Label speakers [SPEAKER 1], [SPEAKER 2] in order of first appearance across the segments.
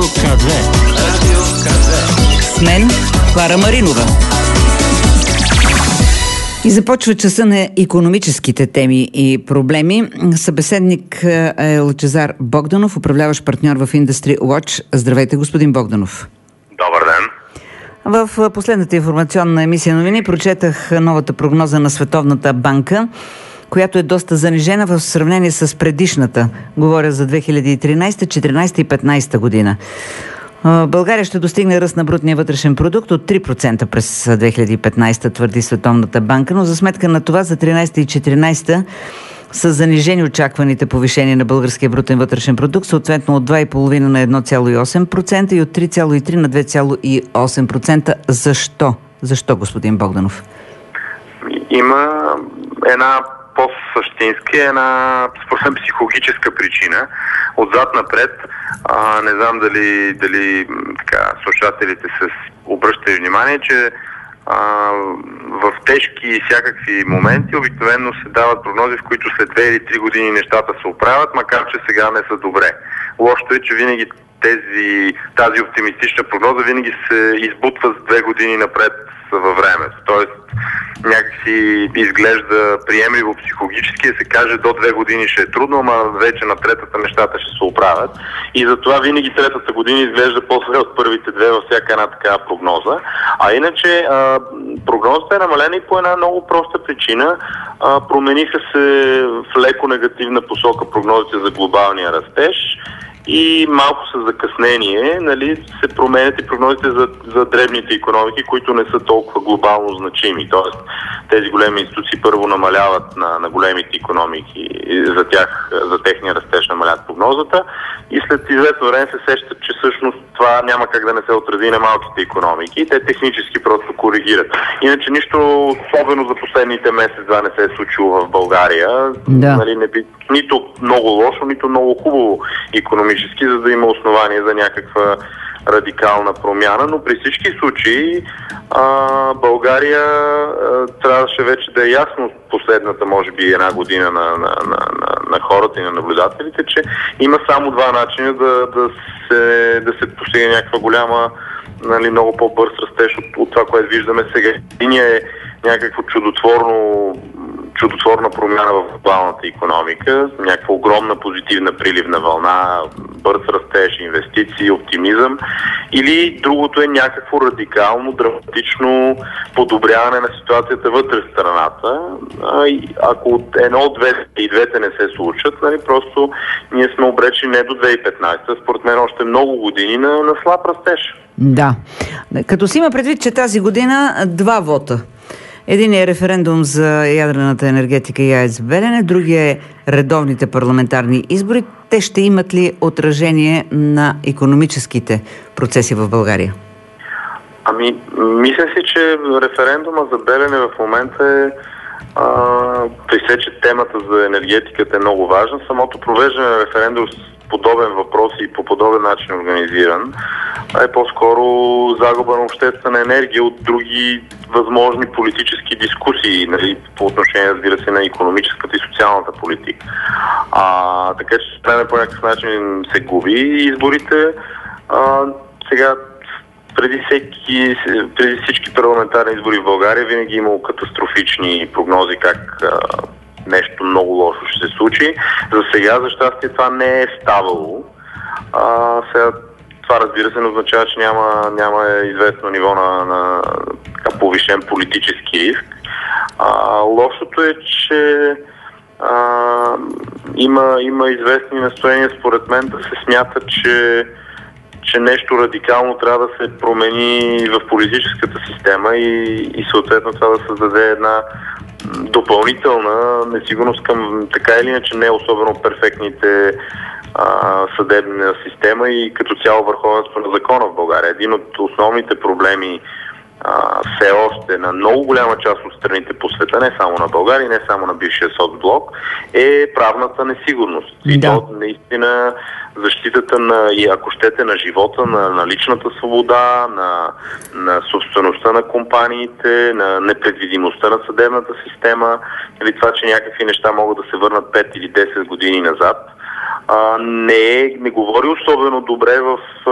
[SPEAKER 1] КЗ. Радио КЗ. С мен Клара Маринова. И започва часа на икономическите теми и проблеми. Събеседник е Лъчезар Богданов, управляващ партньор в Industry Watch. Здравейте, господин Богданов.
[SPEAKER 2] Добър ден.
[SPEAKER 1] В последната информационна емисия новини прочетах новата прогноза на Световната банка, която е доста занижена в сравнение с предишната. Говоря за 2013, 2014 и 2015 година. България ще достигне ръст на брутния вътрешен продукт от 3% през 2015, твърди Световната банка, но за сметка на това за 2013 и 2014 са занижени очакваните повишения на българския брутен вътрешен продукт, съответно от 2,5% на 1,8% и от 3,3% на 2,8%. Защо? Защо, господин Богданов?
[SPEAKER 2] Има една по-същинска, една според психологическа причина. Отзад напред, не знам дали така, слушателите се обръщат внимание, че в тежки всякакви моменти обикновено се дават прогнози, в които след 2 или 3 години нещата се оправят, макар че сега не са добре. Лошото е, че винаги тази оптимистична прогноза винаги се избутва с 2 години напред във времето. Тоест някакси изглежда приемливо психологически да се каже до 2 години ще е трудно, ама вече на третата нещата ще се оправят. И затова винаги третата година изглежда по-зле от първите две във всяка една такава прогноза. А иначе прогнозата е намалена и по една много проста причина. Промениха се в леко негативна посока прогнозите за глобалния растеж и малко с закъснение, се променят и прогнозите за дребните икономики, които не са толкова глобално значими. Тоест, тези големи институции първо намаляват на големите икономики, за техния растеж намалят прогнозата и след известно време се сещат, че всъщност това няма как да не се отрази на малките икономики и те технически просто коригират. Иначе нищо особено за последните месец-два не се е случило в България.
[SPEAKER 1] Да.
[SPEAKER 2] Нито много лошо, нито много хубаво икономически, за да има основание за някаква радикална промяна, но при всички случаи България трябваше вече да е ясно последната, може би, една година на хората и на наблюдателите, че има само два начина да се постигне някаква голяма, много по-бърз растеж от това, което виждаме сега. Единия е някакво чудотворна промяна в глобалната икономика, някаква огромна позитивна приливна вълна, бърз растеж, инвестиции, оптимизъм, или другото е някакво радикално, драматично подобряване на ситуацията вътре в страната. Ако едно от двете не се случат, просто ние сме обречени не до 2015, според мен още много години на слаб растеж.
[SPEAKER 1] Да. Като си има предвид, че тази година 2 вота. Един е референдум за ядрената енергетика и АЕЦ Белене, другия е редовните парламентарни избори. Те ще имат ли отражение на икономическите процеси в България?
[SPEAKER 2] Мисля си, че референдума за Белене в момента при все, че темата за енергетиката е много важна. Самото провеждане на референдум с подобен въпрос и по подобен начин организиран е по-скоро загуба на обществена енергия от други възможни политически дискусии, по отношение, разбира се, на икономическата и социалната политика. Така че време по някакъв начин се губи изборите. Сега преди всички парламентарни избори в България винаги имало катастрофични прогнози как нещо много лошо ще се случи. За сега, за щастие, това не е ставало. Сега това, разбира се, не означава, че няма известно ниво на повишен политически риск. Лошото е, че има известни настояния, според мен, да се смята, че нещо радикално трябва да се промени в политическата система и съответно това да създаде една допълнителна несигурност към така или иначе не особено перфектните съдебна система и като цяло върховенство на закона в България. Един от основните проблеми все още на много голяма част от страните по света, не само на България, не само на бившия соцблок, е правната несигурност. И то наистина защитата и ако щете на живота, на личната свобода, на собствеността на компаниите, на непредвидимостта на съдебната система, или това, че някакви неща могат да се върнат 5 или 10 години назад, не говори особено добре в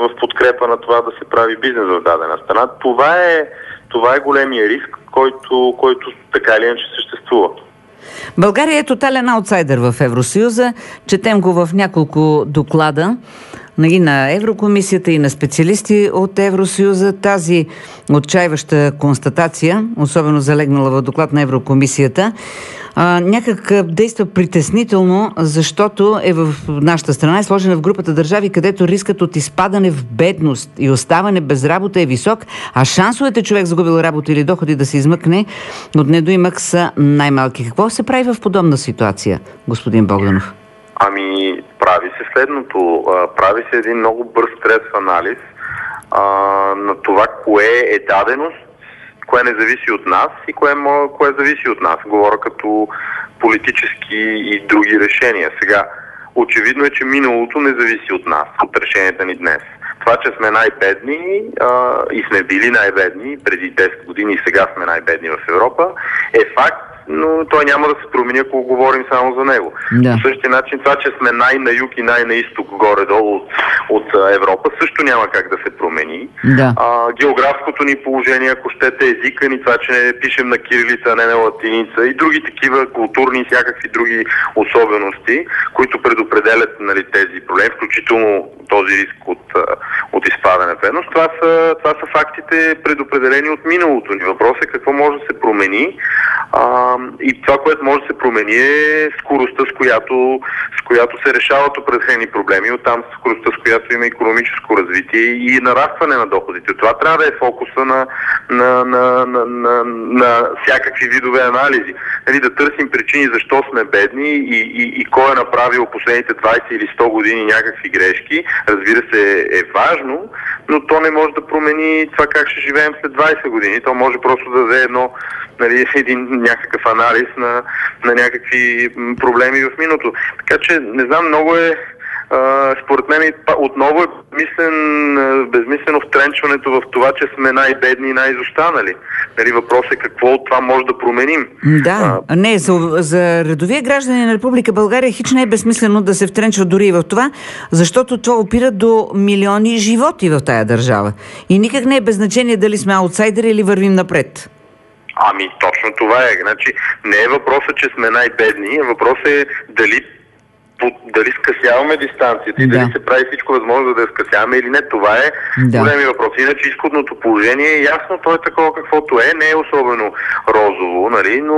[SPEAKER 2] в подкрепа на това да се прави бизнес в дадена страна. Това е големия риск, който така или иначе съществува.
[SPEAKER 1] България е тотален аутсайдер в Евросъюза. Четем го в няколко доклада на Еврокомисията и на специалисти от Евросъюза. Тази отчаиваща констатация, особено залегнала в доклад на Еврокомисията, някак действа притеснително, защото е в нашата страна е сложена в групата държави, където рискът от изпадане в бедност и оставане без работа е висок, а шансовете човек загубил работа или доходи да се измъкне от недоимък са най-малки. Какво се прави в подобна ситуация, господин Богданов?
[SPEAKER 2] Прави се следното. Прави се един много бърз стрес анализ на това, кое е даденост, кое не зависи от нас и кое зависи от нас. Говоря като политически и други решения. Сега, очевидно е, че миналото не зависи от нас, от решенията ни днес. Това, че сме най-бедни и сме били най-бедни преди 10 години и сега сме най-бедни в Европа, е факт, но той няма да се промени, ако говорим само за него.
[SPEAKER 1] Да.
[SPEAKER 2] По същия начин, това, че сме най-на юг и най-на изток, горе-долу от Европа, също няма как да се промени.
[SPEAKER 1] Да.
[SPEAKER 2] Географското ни положение, ако щете, езика ни, това, че не пишем на кирилица, а не на латиница и други такива културни и всякакви други особености, които предопределят тези проблеми, включително този риск от изпадане в бедност. Това са фактите, предопределени от миналото ни. Въпросът е какво може да се промени. И това, което може да се промени, е скоростта, с която се решават определени проблеми, оттам скоростта, с която има икономическо развитие и нарастване на доходите. Това трябва да е фокуса на всякакви видове анализи. Да търсим причини защо сме бедни и кой е направил последните 20 или 100 години някакви грешки. Разбира се, е важно, но то не може да промени това как ще живеем след 20 години. То може просто да даде един някакъв анализ на някакви проблеми в миналото. Така че, не знам, много е според мен отново е безмислено втренчването в това, че сме най-бедни и най-изостанали. Въпросът е какво от това може да променим.
[SPEAKER 1] Да, за редовия граждани на Република България хич не е безсмислено да се втренчва дори и в това, защото това опира до милиони животи в тая държава. И никак не е без значение дали сме аутсайдери или вървим напред.
[SPEAKER 2] Точно това е. Значи, не е въпросът, че сме най-бедни, въпросът е дали скъсяваме дистанцията и дали се прави всичко възможно да я скъсяваме или не. Това е големи въпрос. Иначе изходното положение е ясно, то е такова каквото е, не е особено розово,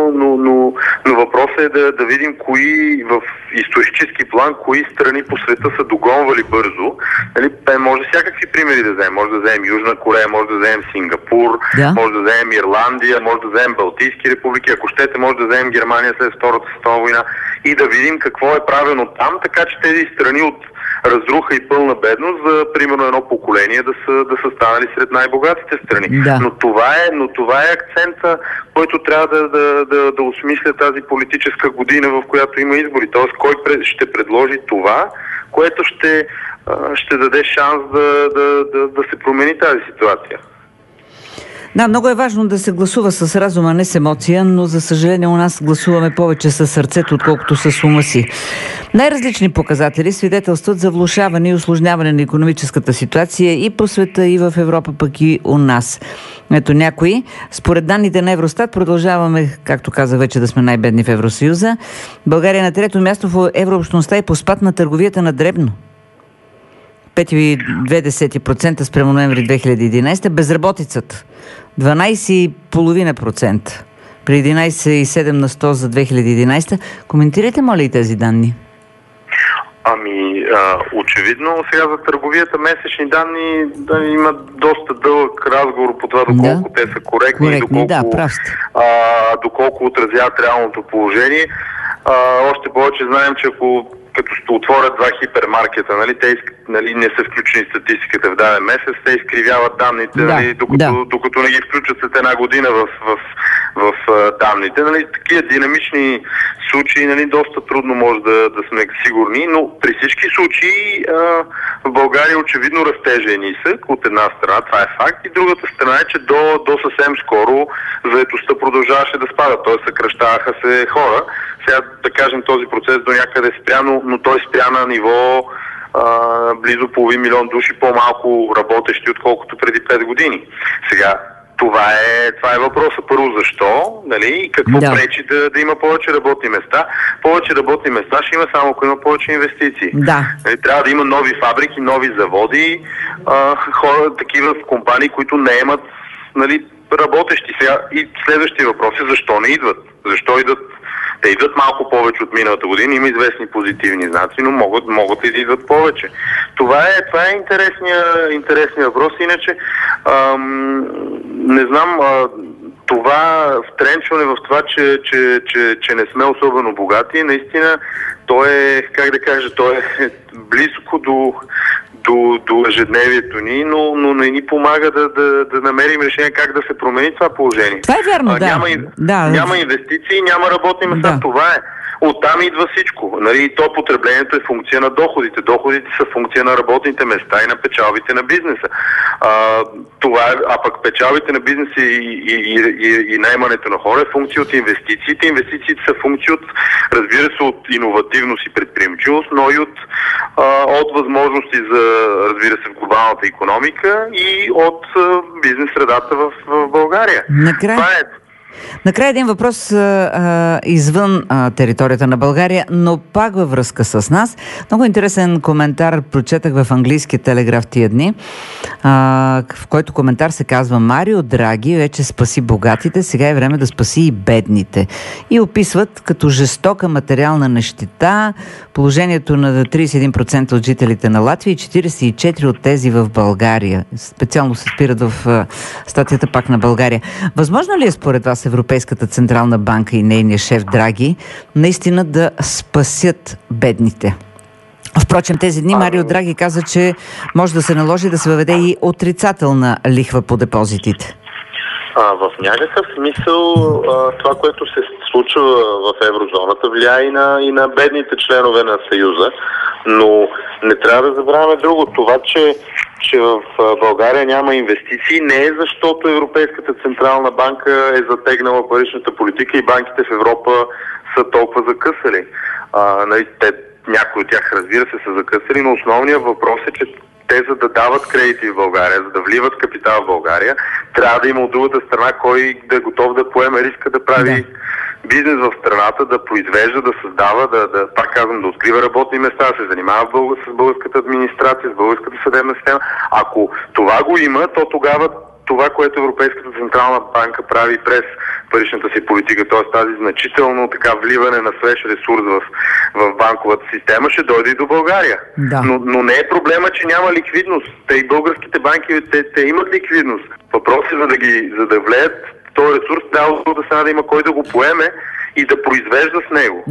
[SPEAKER 2] но въпросът е да видим кои в исторически план, кои страни по света са догонвали бързо. Може всякакви примери да вземем. Може да вземем Южна Корея, може да вземем Сингапур, може да вземем Ирландия, може да вземем Балтийски републики, ако щете, може да вземем Германия след Втората световна война и да видим какво е правено там, така че тези страни от разруха и пълна бедност за примерно едно поколение да са станали сред най-богатите страни. Да. Но това е акцента, който трябва да осмисля тази политическа година, в която има избори. Тоест, кой ще предложи това, което ще даде шанс да се промени тази ситуация.
[SPEAKER 1] Да, много е важно да се гласува с разума, не с емоция, но за съжаление у нас гласуваме повече с сърцето, отколкото с ума си. Най-различни показатели свидетелстват за влошаване и усложняване на икономическата ситуация и по света, и в Европа, пък и у нас. Ето някои. Според данните на Евростат продължаваме, както казах вече, да сме най-бедни в Евросъюза. България е на трето място в еврообщността и по спад на търговията на дребно. 5,2% спрямо ноември 2011. Безработицата 12,5%. При 11,7% за 2011. Коментирайте, моля, и тези данни.
[SPEAKER 2] Очевидно, сега за търговията месечни данни има доста дълъг разговор по това, доколко те са коректни и доколко отразяват реалното положение. Още повече знаем, че като ще отворят два хипермаркета, те не са включени в статистиката в даден месец, те изкривяват данните, докато не ги включат след една година в данните. Такива динамични случаи доста трудно може да сме сигурни, но при всички случаи в България очевидно растежа е нисък от една страна, това е факт, и другата страна е, че до съвсем скоро заетостта продължаваше да спада, т.е. съкращаваха се хора. Сега, да кажем, този процес до някъде спря, но той спря на ниво близо половин милион души по-малко работещи, отколкото преди 5 години. Сега, това е въпросът. Първо, защо? Нали? Какво пречи да има повече работни места? Повече работни места ще има само ако има повече инвестиции.
[SPEAKER 1] Да.
[SPEAKER 2] Нали? Трябва да има нови фабрики, нови заводи, хора, такива компании, които наемат, нали, работещи. Сега и следващия въпрос е защо не идват? Защо идват? Те идват малко повече от миналата година, има известни позитивни знаци, но могат и да идват повече. Това е интересният въпрос. Иначе, не знам, това втренчване в това, че не сме особено богати, наистина, то е, как да кажа, то е близко до ежедневието ни, но не ни помага да намерим решение как да се промени това положение.
[SPEAKER 1] Това е вярно,
[SPEAKER 2] Няма инвестиции, няма работни места. Да. Това е. Оттам идва всичко. Нали, то потреблението е функция на доходите. Доходите са функция на работните места и на печалбите на бизнеса. А пък печалбите на бизнеса и наемането на хора е функция от инвестициите. Инвестициите са функция разбира се, от иновативност и предприемчивост, но и от възможности за, разбира се, в глобалната икономика и от бизнес средата в България.
[SPEAKER 1] Накрая един въпрос извън територията на България, но пак във връзка с нас. Много интересен коментар прочетах в английския телеграф тия дни, в който коментар се казва: Марио Драги вече спаси богатите, сега е време да спаси и бедните. И описват като жестока материална нищета положението на 31% от жителите на Латвия и 44% от тези в България. Специално се спират в статията пак на България. Възможно ли е според вас Европейската централна банка и нейния шеф Драги наистина да спасят бедните? Впрочем, тези дни Марио Драги каза, че може да се наложи да се въведе и отрицателна лихва по депозитите.
[SPEAKER 2] В някакъв смисъл това, което се случва в еврозоната, влияе и на бедните членове на Съюза, но не трябва да забравяме друго. Това, че в България няма инвестиции, не е защото Европейската централна банка е затегнала паричната политика и банките в Европа са толкова закъсали. Някои от тях, разбира се, са закъсали, но основният въпрос е, че те, за да дават кредити в България, за да вливат капитал в България, трябва да има от другата страна кой да е готов да поеме риска да прави бизнес в страната, да произвежда, да създава, пак казвам, да открива работни места, да се занимава с българската администрация, с българската съдебна система. Ако това го има, то тогава това, което Европейската централна банка прави през паричната си политика, т.е. тази значително така вливане на свеж ресурс в банковата система, ще дойде и до България. Да. Но не е проблема, че няма ликвидност. Те и българските банки, те имат ликвидност. Въпросът е за да влеят този ресурс, трябва да има кой да го поеме и да произвежда с него.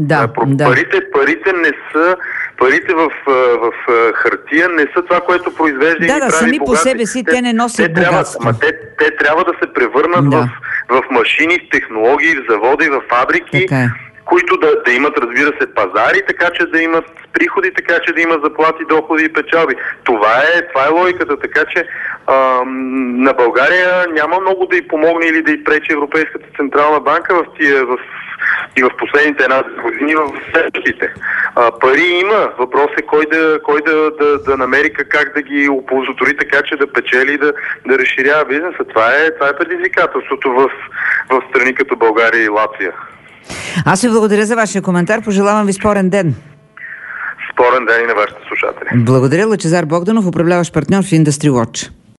[SPEAKER 2] Парите в хартия не са това, което произвежда и ни прави
[SPEAKER 1] сами по себе си те не носят богатство.
[SPEAKER 2] Те трябва да се превърнат в машини, в технологии, в заводи, в фабрики, които да имат, разбира се, пазари, така че да имат приходи, така че да имат заплати, доходи и печалби. Това е логиката, така че на България няма много да й помогне или да й пречи Европейската централна банка и в последните една години в следващите. Пари има. Въпрос е кой да намери как да ги оползотвори така, че да печели и да разширява бизнеса. Това е предизвикателството в страни като България и Латвия.
[SPEAKER 1] Аз ви благодаря за вашия коментар. Пожелавам ви спорен ден.
[SPEAKER 2] Спорен ден и на вашите слушатели.
[SPEAKER 1] Благодаря. Лъчезар Богданов, управляващ партньор в Industry Watch.